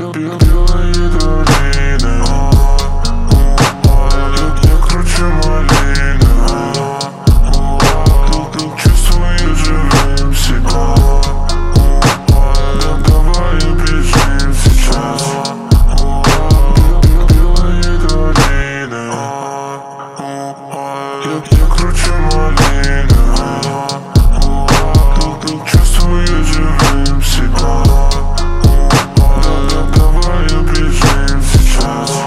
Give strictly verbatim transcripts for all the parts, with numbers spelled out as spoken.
белые долины. Я круче малины. Чувствую живым себя. Давай убежим сейчас. Белые долины. Я круче малины. Чувствую живым себя. Давай убежим сейчас.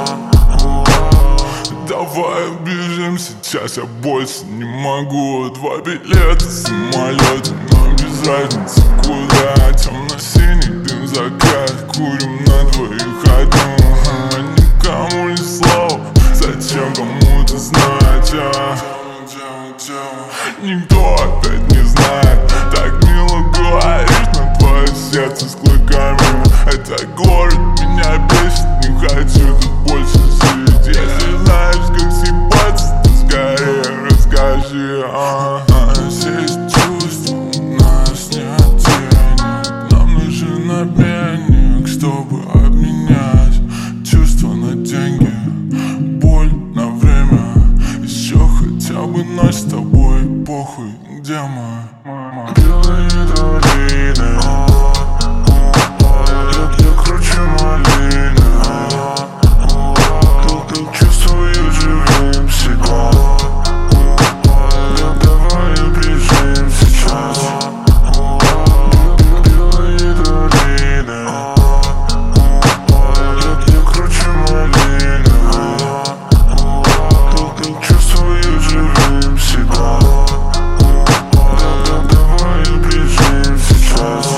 Давай убежим сейчас, я больше не могу. Два билета в самолете, нам без разницы куда. Темно-синий дым, закат, курим на двоих одну. Никому ни слова, зачем кому-то знать, а? Никто опять не знает. Так мило говоришь, но твое сердце с клыками. Это город меня бесит, не хочу тут больше жить. Если знаешь, как съебаться, то скорее расскажи, а? Здесь чувств у нас нет денег. Нам нужен обменник, чтобы обменять чувства на деньги, боль на время. Еще хотя бы ночь с тобой, похуй, где мы? Белые долины. Я круче малины. Чувствую живым себя. Давай убежим сейчас. Белые долины. Я круче малины. Чувствую живым себя. Давай убежим сейчас.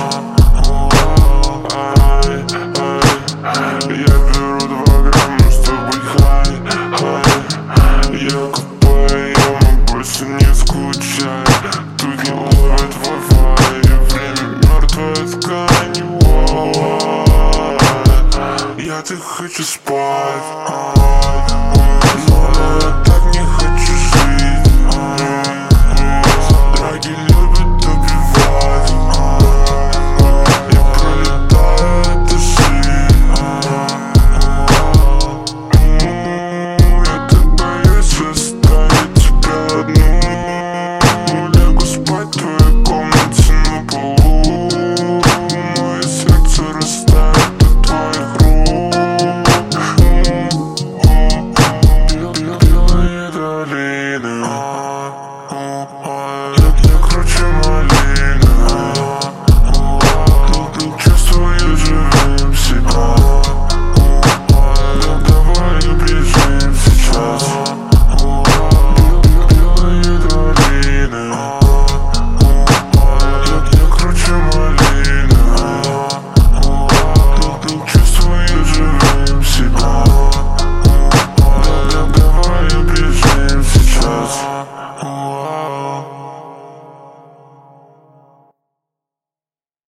Я беру два грамма, чтобы быть хай, хай. Я купаю яму, больше не скучай. Тут не ловит Wi-Fi, и время мертвая ткань. Я так хочу спать.